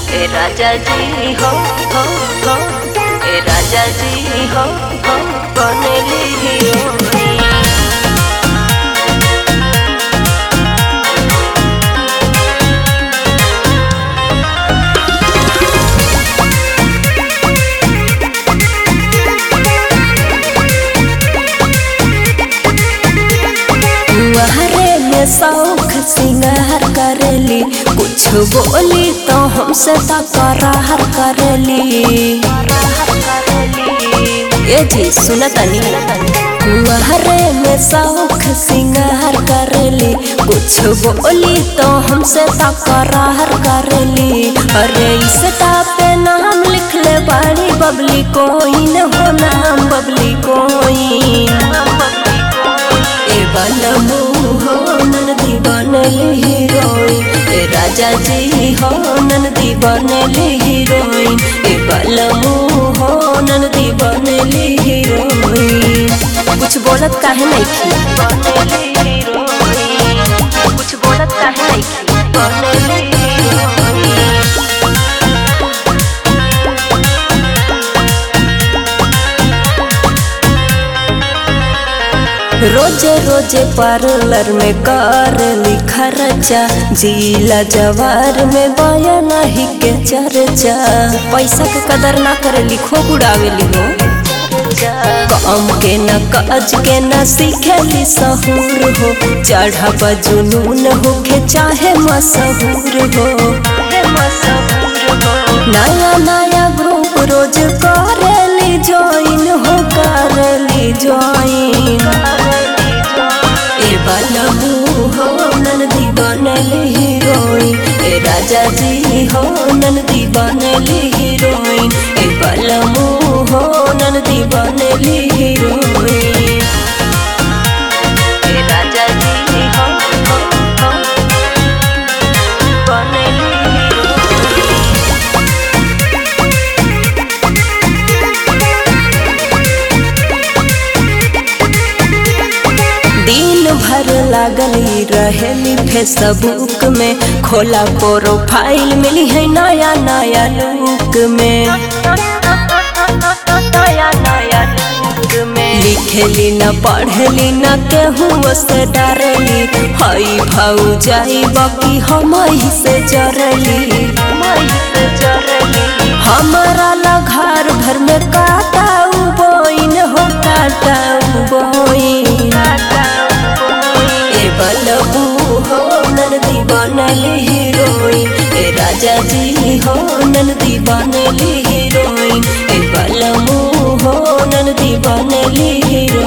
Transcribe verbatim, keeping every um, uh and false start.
ए राजा जी हो हो हो ए राजा जी हो हो बनली हीरोइन। तुम्हारे में शौक सिंगार करेली, कुछ बोली तो हमसे तकरार करेली। ये जी सुना तनी, तुम्हारे में शौक सिंगार करेली, कुछ बोली तो हमसे तकरार करेली। अरे इस पे नाम लिख ले बाड़ी बबली कोइन हो, नाम बबली कोइन। ए बनमू हो ननदी बनली हीरोइन, ए राजा जी हो ननदी बनली हीरोइन। ए बलमू हो ननदी बनली हीरोइन। कुछ बोलत काहे नहीं की बनली हीरोइन, कुछ बोलत काहे नहीं की बनली हीरोइन। रोजे रोजे पार्लर में करली खर्चा, जिला जवार में बया नहीं के चर्चा। पैसा के कदर ना करेली खूब उड़ावेली हो, कम के न काज के न सीखेली सहूर हो। चढ़ा जुनून हो के चाहे मशहूर हो, नया नया ग्रुप रोज करेली ज्वाइन हो, करेली ज्वाइन। ए बलमू हो ननदी बनली हीरोइन, ए राजा जी हो ननदी बनली हीरोइन। ए बलमू हो ननदी बनली हीरोइन, ए राजा जी हो हो हो बनली हीरोइन। दिन भर लागली रहेली फेसबुक में, खोला प्रोफाइल मिली है नया नया लुक में। नया नया लुक में लिखेली न पढ़ली न केहू से डरली। हई भाऊ जाई बाकी हम ही से जरली, हमारा ला घर भर में काटा बोइन हो, काटा बोइन। ए बलबू हो ननदी बनली हीरोइन, ए राजा जी हो ननदी बनली हीरोइन। ए बलमू हो ननदी बनली हीरोइन।